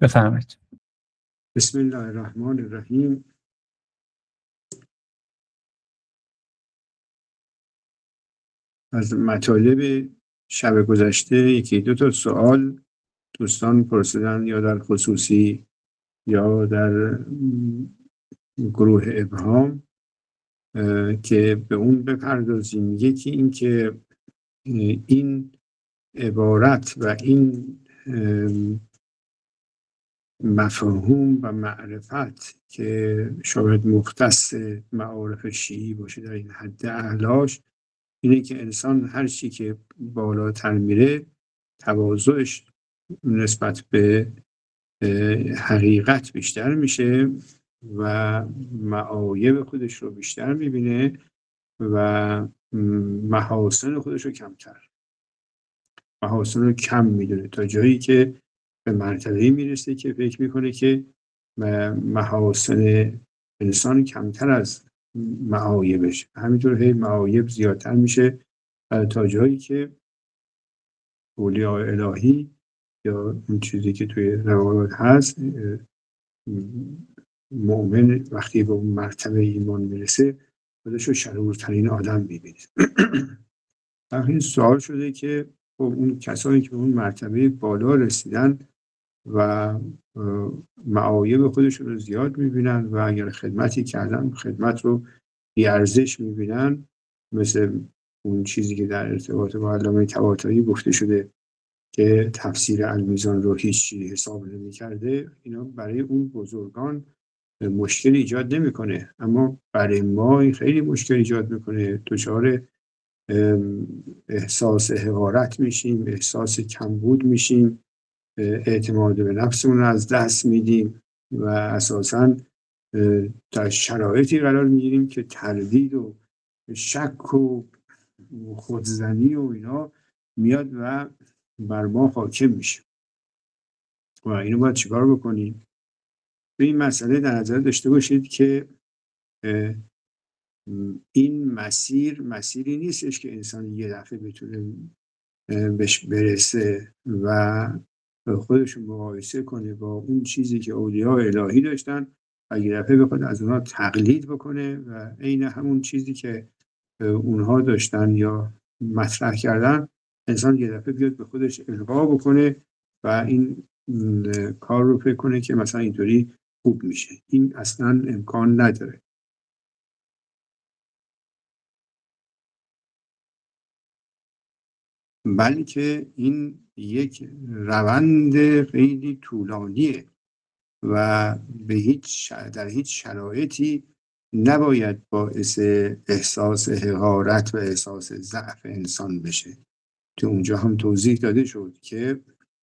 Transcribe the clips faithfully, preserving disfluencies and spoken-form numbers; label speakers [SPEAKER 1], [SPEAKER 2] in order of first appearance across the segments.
[SPEAKER 1] بفرمایید.
[SPEAKER 2] بسم الله الرحمن الرحیم. از مطالب شب گذشته یکی دو تا سوال دوستان پرسیدن، یا در خصوصی یا در گروه ابهام، که به اون بپردازیم. یکی این که این عبارت و این مفهوم و معرفت که شاید مختص معارف شیعی باشه در این حد اعلاش، اینه که انسان هر چی که بالاتر میره تواضعش نسبت به حقیقت بیشتر میشه و معایب خودش رو بیشتر میبینه و محاسن خودش رو کمتر، محاسن رو کم میدونه، تا جایی که به مرتبه‌ای میرسه که فکر میکنه که محاسن انسان کمتر از معایبش، همینطور هی معایب زیادتر میشه تا جایی که اولیاء الهی یا اون چیزی که توی روایات هست، مؤمن وقتی به اون مرتبه ایمان میرسه خودش رو شرورترین آدم میبینه. این سوال شده که اون کسانی که به اون مرتبه بالا رسیدن و معایب خودشون رو زیاد میبینن و اگر خدمتی کردن خدمت رو بی‌ارزش میبینن، مثل اون چیزی که در ارتباط با علامه طباطبایی گفته شده که تفسیر المیزان رو هیچی حساب نمی‌کرده، اینا برای اون بزرگان مشکل ایجاد نمیکنه، اما برای ما این خیلی مشکل ایجاد میکنه. دچار احساس حقارت میشیم، احساس کمبود میشیم، اعتماد به نفسمون رو از دست میدیم و اساساً در شرایطی قرار میگیریم که تردید و شک و خودزنی و اینا میاد و بر ما حاکم میشه و اینو باید چیکار بکنیم؟ به این مسئله در نظر داشته باشید که این مسیر مسیری نیستش که انسان یه دفعه بتونه بهش برسه و خودش رو مقایسه کنه با اون چیزی که اولیاء الهی داشتن و یه دفعه بخواد از اونها تقلید بکنه و عین همون چیزی که اونها داشتن یا مطرح کردن انسان یه دفعه بیاد به خودش القا بکنه و این کار رو فکر کنه که مثلا اینطوری خوب میشه. این اصلا امکان نداره. بلکه این یک روند خیلی طولانیه و به هیچ در هیچ شرایطی نباید باعث احساس حقارت و احساس ضعف انسان بشه. تو اونجا هم توضیح داده شد که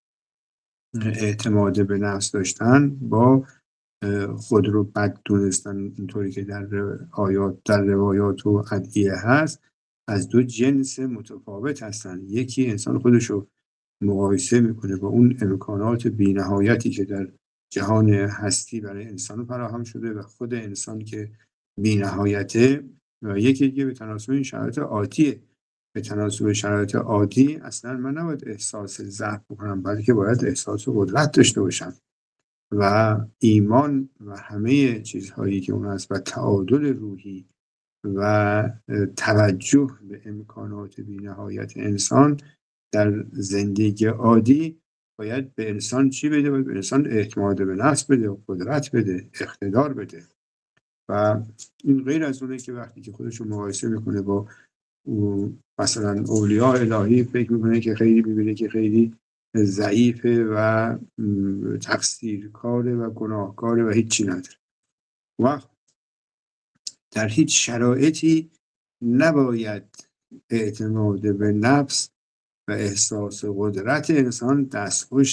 [SPEAKER 2] اعتماد به نفس داشتن با خود رو بد دونستن، اینطوری که در آیات در روایات و ادعیه هست، از دو جنس متفاوت هستن. یکی انسان خودش رو مقایسه میکنه با اون امکانات بی‌نهایتی که در جهان هستی برای انسان فراهم شده و خود انسان که بی‌نهایته، و یکی دیگه به تناسب این شرایط عادیه. به تناسب شرایط عادی اصلا من نباید احساس ضعف بکنم، بلکه باید احساس قدرت داشته باشم و ایمان و همه چیزهایی که اون هست و تعادل روحی و توجه به امکانات بی‌نهایت انسان در زندگی عادی باید به انسان چی بده؟ باید به انسان اعتماد به نفس بده، قدرت بده، اقتدار بده. و این غیر از اونه که وقتی که خودش رو مقایسه میکنه با مثلا اولیاء الهی فکر میکنه که خیلی میبینه که خیلی ضعیفه و تقصیرکاره و گناهکاره و هیچی نداره. و در هیچ شرایطی نباید اعتماد به نفس و احساس قدرت انسان دستخوش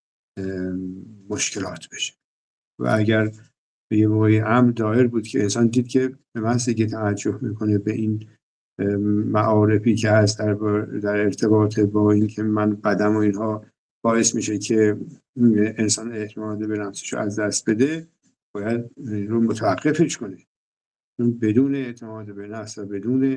[SPEAKER 2] مشکلات بشه. و اگر به یه موقعی امر دایر بود که انسان دید که به محضی که توجه میکنه به این معارفی که هست در, در ارتباط با این که من بدم و اینها باعث میشه که انسان اعتماد به نفسش رو از دست بده، باید رو متوقفش کنه. بدون اعتماد به نفس و بدون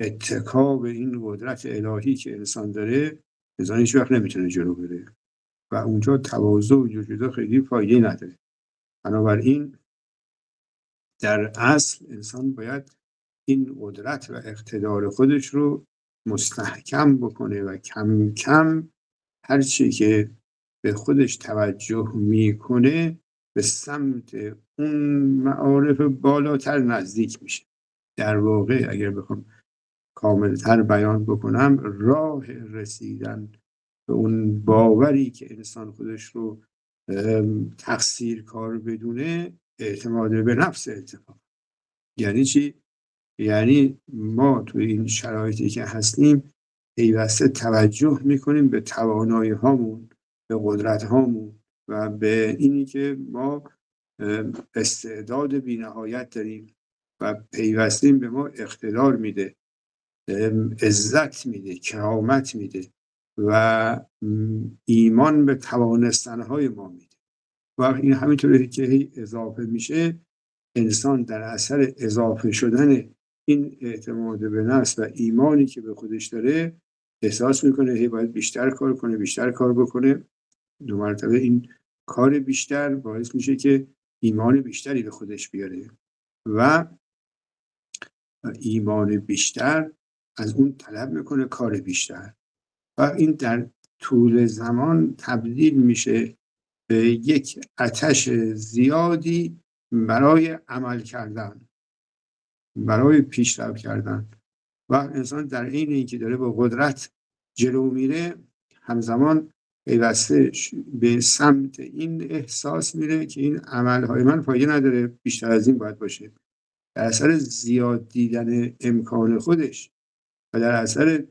[SPEAKER 2] اتکا به این قدرت الهی که انسان داره، انسان هیچ وقت نمیتونه جلو بره و اونجا تواضع و جوجودا خیلی فایده نداره. بنابراین در اصل انسان باید این قدرت و اقتدار خودش رو مستحکم بکنه و کم کم هر چی که به خودش توجه میکنه به سمت اون معارف بالاتر نزدیک میشه. در واقع اگر بخوام کاملتر بیان بکنم، راه رسیدن به اون باوری که انسان خودش رو تقصیر کار بدونه، اعتماد به نفس اتفاق. یعنی چی؟ یعنی ما توی این شرایطی که هستیم پیوسته توجه میکنیم به توانایی هامون، به قدرت هامون و به اینی که ما استعداد بی نهایت داریم و پیوسته به ما اقتدار میده، عزت میده، کرامت میده و ایمان به توانستنهای ما میده. و این همینطوری که هی اضافه میشه، انسان در اثر اضافه شدن این اعتماد به نفس و ایمانی که به خودش داره احساس میکنه هی باید بیشتر کار کنه، بیشتر کار بکنه. دو مرتبه این کار بیشتر باعث میشه که ایمان بیشتری به خودش بیاره و ایمان بیشتر از اون طلب میکنه کار بیشتر و این در طول زمان تبدیل میشه به یک آتش زیادی برای عمل کردن، برای پیشرفت کردن. و انسان در عین اینکه داره با قدرت جلو میره، همزمان پیوسته به سمت این احساس میره که این عملهای من فایده نداره، بیشتر از این باید باشه. در اثر زیاد دیدن امکان خودش و در اثر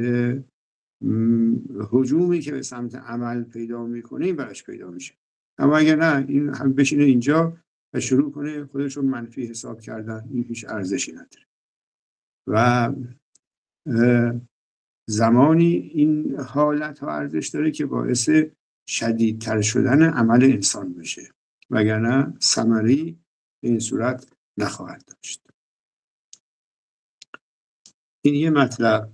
[SPEAKER 2] هجومی که به سمت عمل پیدا میکنه این براش پیدا میشه. اما اگر نه، این هم بشینه اینجا و شروع کنه خودش رو منفی حساب کردن، این هیچ ارزشی نداره و زمانی این حالت ها ارزش داره که باعث شدیدتر شدن عمل انسان بشه، وگرنه ثمری به این صورت نخواهد داشت. این یه مطلب.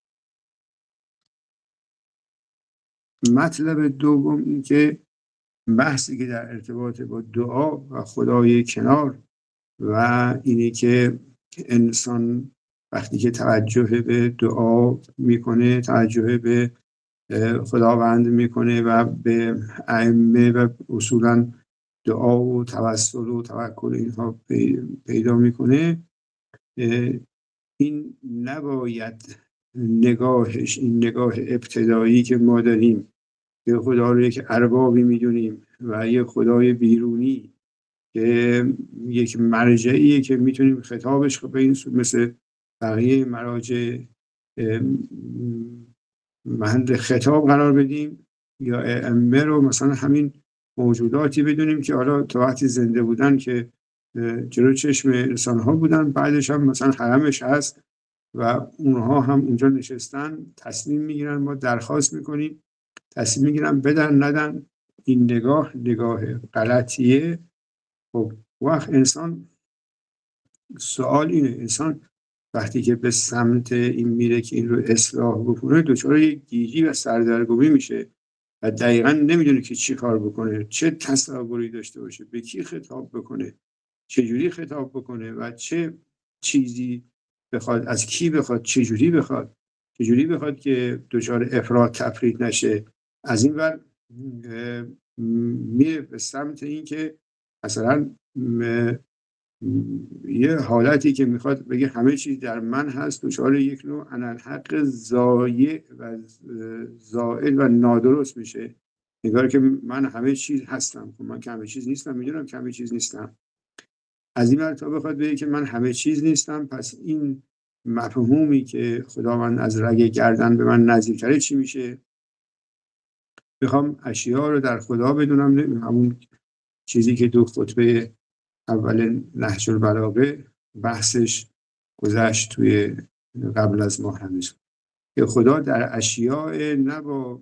[SPEAKER 2] مطلب دوم این که بحثی که در ارتباط با دعا و خدای کنار و اینی که انسان وقتی که توجه به دعا میکنه، توجه به خداوند میکنه و به ائمه و اصولا دعا و توسل و توکل اینها پیدا میکنه، این نباید نگاهش، این نگاه ابتدایی که ما داریم که خدا رو یک اربابی میدونیم و یک خدای بیرونی که یک مرجعیه که میتونیم خطابش به این صورت مثل بقیه مراجع محل خطاب قرار بدیم، یا ائمه رو مثلا همین موجوداتی بدونیم که حالا تا وقتی زنده بودن که جلو چشم انسان ها بودن، بعدش هم مثلا حرمش هست و اونها هم اونجا نشستن تصمیم میگیرن، ما درخواست میکنیم تصمیم میگیرن بدن ندن. این نگاه نگاه غلطیه. خب وقت انسان، سوال اینه، انسان وقتی که به سمت این میره که این رو اصلاح بکنه، دچار یک گیجی و سردرگمی میشه و دقیقا نمیدونه که چی کار بکنه، چه تصوری داشته باشه، به کی خطاب بکنه، چه جوری خطاب بکنه و چه چیزی بخواد از کی بخواد، چه جوری بخواد، چه جوری بخواد که دچار افراط تفرید نشه. از این ور میره به سمت این که مثلا یه حالتی که میخواد بگه همه چیز در من هست، دچار یک نوع انالحق ضایع و زائل و نادرست میشه، انگار که من همه چیز هستم. خب من که همه چیز نیستم، میدونم که همه چیز نیستم. از این ور تا بخواد بگه که من همه چیز نیستم، پس این مفهومی که خداوند از رگ گردن به من نزدیک کرده چی میشه؟ میخوام اشیا رو در خدا بدونم، همون چیزی که دو خطبه اول نهج البلاغه بحثش گذشت توی قبل از ما همیشه، که خدا در اشیاء نه با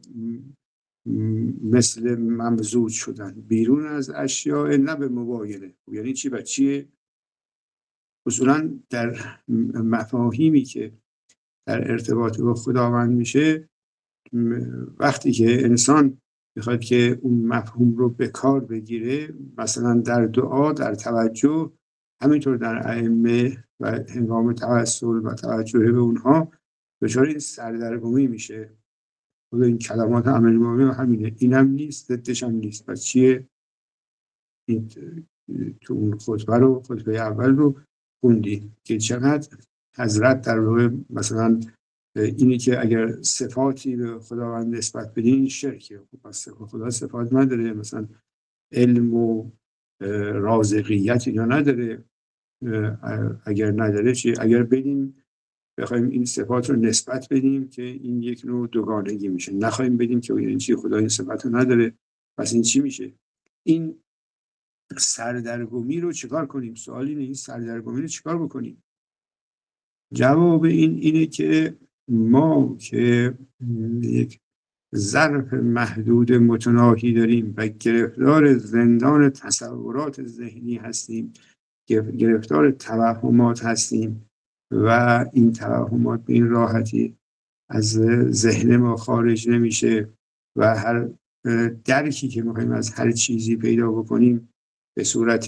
[SPEAKER 2] مثل ممزوج شدن، بیرون از اشیاء نه به مباینه. یعنی چی؟ بچیه اصولا در مفاهیمی که در ارتباط با خداوند میشه، وقتی که انسان میخواد که اون مفهوم رو به کار بگیره، مثلا در دعا، در توجه، همینطور در ائمه و هنگام توسل و توجه به اونها دچار این سردرگمی میشه. خود این کلمات امیرالمومنین همینه، اینم نیست ضدش هم نیست. پس چیه؟ این تو اون خطبه رو خطبه اول رو خوندیم که چقدر حضرت در واقع مثلا اینی که اگر صفاتی به خداوند نسبت بدین این شرکه. خدا صفات نداره، مثلا علم و رازقیت اینا نداره. اگر نداره چی؟ اگر بدیم بخوایم این صفات رو نسبت بدیم که این یک نوع دوگانگی میشه، نخواهیم بدیم که این چی خدا این صفات رو نداره، پس این چی میشه؟ این سردرگمی رو چیکار کنیم؟ سوال اینه این سردرگمی رو چیکار بکنیم؟ جواب این اینه که ما که یک ظرف محدود متناهی داریم و گرفتار زندان تصورات ذهنی هستیم، گرفتار توهمات هستیم و این توهمات به این راحتی از ذهن ما خارج نمیشه و هر درکی که میخوایم از هر چیزی پیدا بکنیم به صورت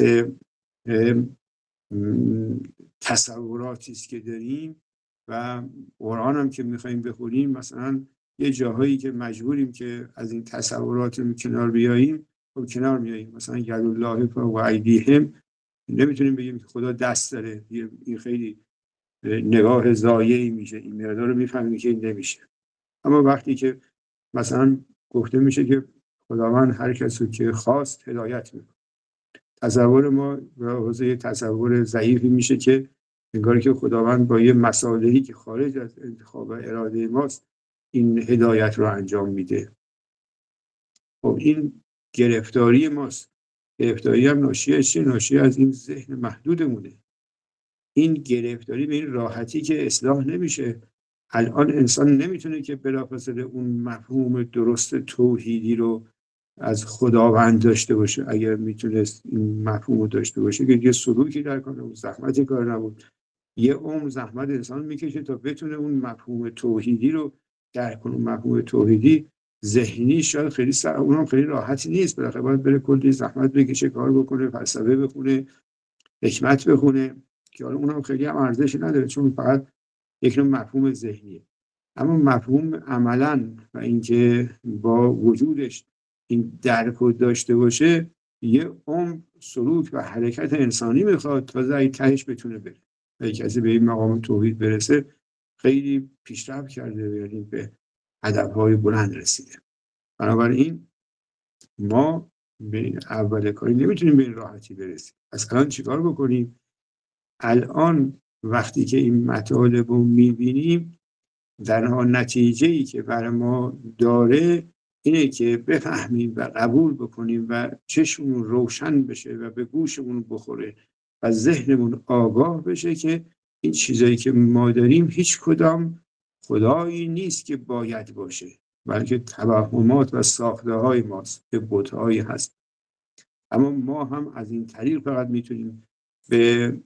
[SPEAKER 2] تصوراتی است که داریم و قرآن هم که میخوایم بخونیم مثلا یه جاهایی که مجبوریم که از این تصورات کنار بیاییم و کنار میاییم. مثلا ید الله فوق ایدیهم، نمیتونیم بگیم که خدا دست داره، این خیلی نگاه ضایعی میشه، این مقدار رو میفهمیم که این نمیشه. اما وقتی که مثلا گفته میشه که خداوند هر کسی که خواست هدایت میکنه، تصور ما به حوزه تصور ضعیفی میشه که انگار که خداوند با یه مصالحی که خارج از انتخاب و اراده ماست این هدایت رو انجام میده. خب این گرفتاری ماست. گرفتاری هم ناشی از چه؟ ناشی از این ذهن محدودمونه. این گرفتاری به این راحتی که اصلاح نمیشه. الان انسان نمیتونه که بلافاصله اون مفهوم درست توحیدی رو از خداوند داشته باشه. اگر میتونست این مفهوم رو داشته باشه که یه سلوکی در کنه و زحمتی کار نبود. یه عمر زحمت انسان میکشه تا بتونه اون مفهوم توحیدی رو درک کنه. مفهوم توحیدی ذهنی شاید خیلی سر اونم خیلی راحتی نیست، بالاخره باید بره کلی زحمت بکشه، کار بکنه، فلسفه بخونه، حکمت بخونه که حالا اونم خیلی هم ارزشی نداره چون فقط یک نوع مفهوم ذهنیه. اما مفهوم عملاً و اینکه با وجودش این درک رو داشته باشه یه عمر سلوک و حرکت انسانی میخواد تا زای تهش بتونه بره. و کسی به این مقام توحید برسه خیلی پیشرفت کرده، یعنی به هدفهای بلند رسیده. بنابراین ما به اول کاری نمیتونیم به این راحتی برسیم. از الان چیکار بکنیم؟ الان وقتی که این مطالب رو میبینیم در نتیجه‌ای که برای ما داره اینه که بفهمیم و قبول بکنیم و چشمون روشن بشه و به گوشمون بخوره و ذهنمون آگاه بشه که این چیزایی که ما داریم هیچ کدام خدایی نیست که باید باشه، بلکه توهمات و ساخته‌های ماست که بت‌هایی هست. اما ما هم از این طریق فقط میتونیم به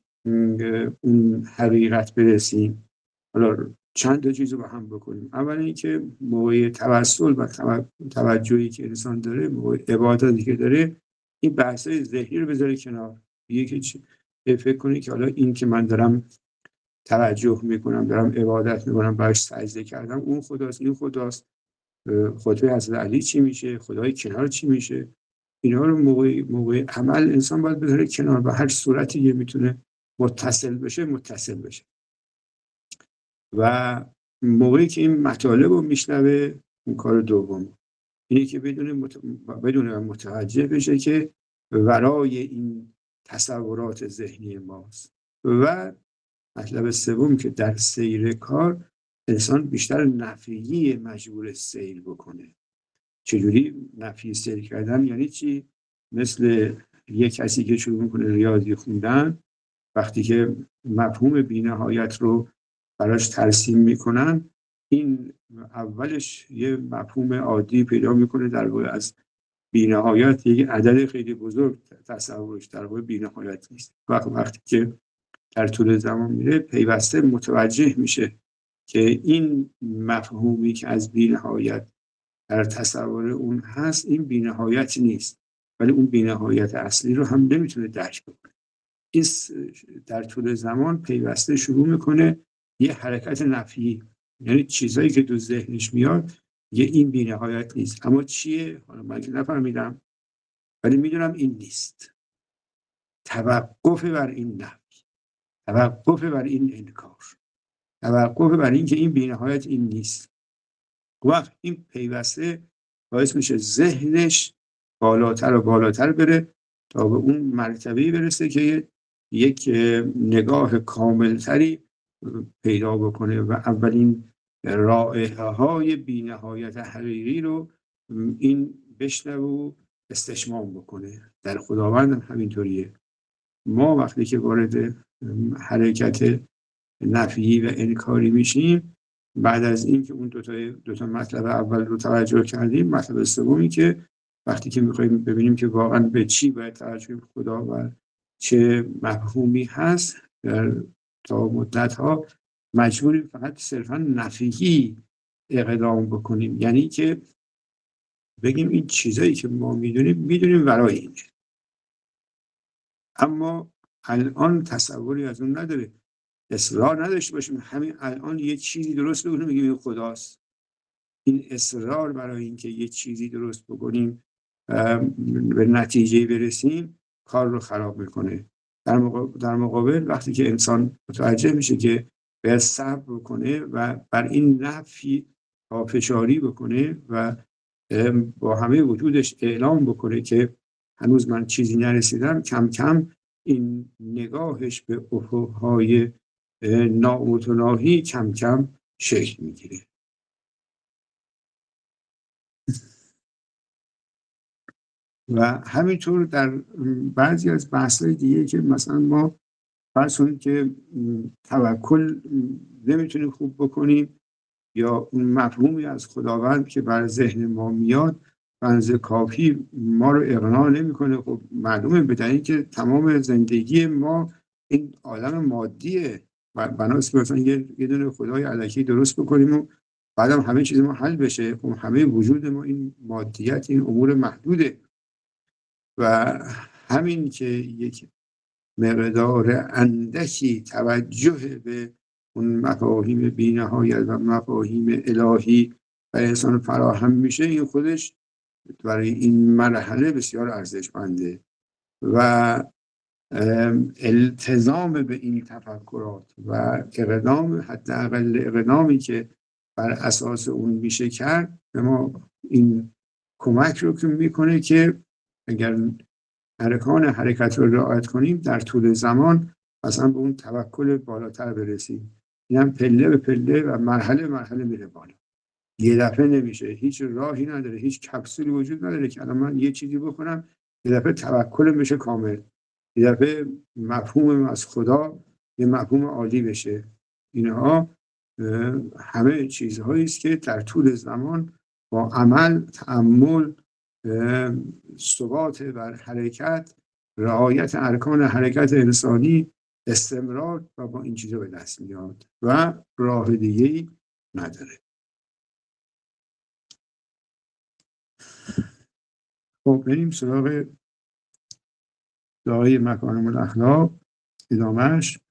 [SPEAKER 2] اون حقیقت برسیم. حالا چند تا چیز رو با هم بکنیم. اول اینکه موقع توسل و توجهی که انسان داره، موقع عبادتی که داره، این بحثای ذهنی رو بذاره کنار. یکی فکر کنی که حالا این که من دارم توجه میکنم، دارم عبادت میکنم، باش سجده کردم، اون خداست، این خداست، خطبه حضرت علی چی میشه، خدای کنار چی میشه. اینا رو موقع موقع عمل انسان باید بذاره کنار و هر صورتی که میتونه متصل بشه متصل بشه. و موقعی که این مطالب رو میشنوه، اون کار دوم اینه که بدون مت... بدون متوجه بشه که ورای این تصورات ذهنی ماست. و مطلب سوم که در سیر کار انسان بیشتر نفیی مجبور سیر بکنه. چجوری نفی سیر کردن؟ یعنی چی؟ مثل یک کسی که شروع میکنه ریاضی خوندن، وقتی که مفهوم بی‌نهایت رو براش ترسیم میکنن، این اولش یه مفهوم عادی پیدا میکنه، در واقع از بی‌نهایت یک عدد خیلی بزرگ تصورش در واقع بی‌نهایت نیست. وقتی که در طول زمان میره پیوسته متوجه میشه که این مفهومی که از بی‌نهایت در تصور اون هست این بی‌نهایت نیست، ولی اون بی‌نهایت اصلی رو هم نمیتونه درک بکنه. این در طول زمان پیوسته شروع میکنه یه حرکت نفی، یعنی چیزایی که تو ذهنش میاد یه این بی‌نهایت نیست. اما چیه؟ حالا من که نفهمیدم، ولی میدونم این نیست. توقف بر این نفی، توقف بر این انکار، توقف بر این که این بی‌نهایت این نیست. وقت این پیوسته باعث میشه ذهنش بالاتر و بالاتر بره تا به اون مرتبه‌ای برسه که یک نگاه کاملتری پیدا بکنه و اولین رائحه های بی‌نهایت حقیقی رو این بشنوه و استشمام بکنه. در خداوند هم همینطوریه. ما وقتی که وارد حرکت نفی و انکاری میشیم، بعد از این که اون دو تا دو تا مطلب اول رو توجه کردیم، مطلب سومی که وقتی که میخوایم ببینیم که واقعا به چی باید توجه کنیم، خدا و چه مفهومی هست، در تا مدت ها مجبوریم فقط صرفا نفیهی اقدام بکنیم. یعنی که بگیم این چیزایی که ما میدونیم میدونیم برای اینه، اما الان تصوری از اون نداره. اصرار نداشته باشیم همین الان یه چیزی درست بکنیم بگیم این خداست. این اصرار برای اینکه یه چیزی درست بکنیم به نتیجه برسیم کار رو خراب میکنه. در مقابل, در مقابل وقتی که انسان متوجه میشه که باید صبر بکنه و بر این نفی پافشاری بکنه و با همه وجودش اعلام بکنه که هنوز من چیزی نرسیدم، کم کم این نگاهش به افقهای نامتناهی کم کم شکل میگیره. و همینطور در بعضی از بحث‌های دیگه که مثلا ما فرض کنیم که توکل نمیتونیم خوب بکنیم یا اون مفهومی از خداوند که بر ذهن ما میاد بنز کافی ما رو اقناع نمیکنه. خب معلومه بدنی که تمام زندگی ما این عالم مادیه و بناس مثلا یه دونه خدای الکی درست بکنیم و بعدم همه چیز ما حل بشه. خب همه وجود ما این مادیت، این امور محدوده و همین که یک مقدار اندکی توجه به اون مفاهیم بی‌نهایت و مفاهیم الهی برای انسان فراهم میشه، این خودش برای این مرحله بسیار ارزشمنده و التزام به این تفکرات و اقدام، حداقل اقدامی که بر اساس اون میشه کرد، به ما این کمک رو که میکنه که اگر ارکان حرکت رو رعایت کنیم در طول زمان مثلا به اون توکل بالاتر برسیم. این هم پله به پله و مرحله مرحله میره بالا، یه دفعه نمیشه. هیچ راهی نداره، هیچ کپسولی وجود نداره که الان من یه چیزی بکنم یه دفعه توکل بشه کامل، یه دفعه مفهوم از خدا یه مفهوم عالی بشه. اینها همه چیزهایی است که در طول زمان با عمل، تأمل، ثبات بر حرکت، رعایت ارکان حرکت انسانی، استمرار و با این چیزا به دست میاد و راه دیگه‌ای نداره. خب بریم سراغ دعای مکارم الاخلاق ادامهش.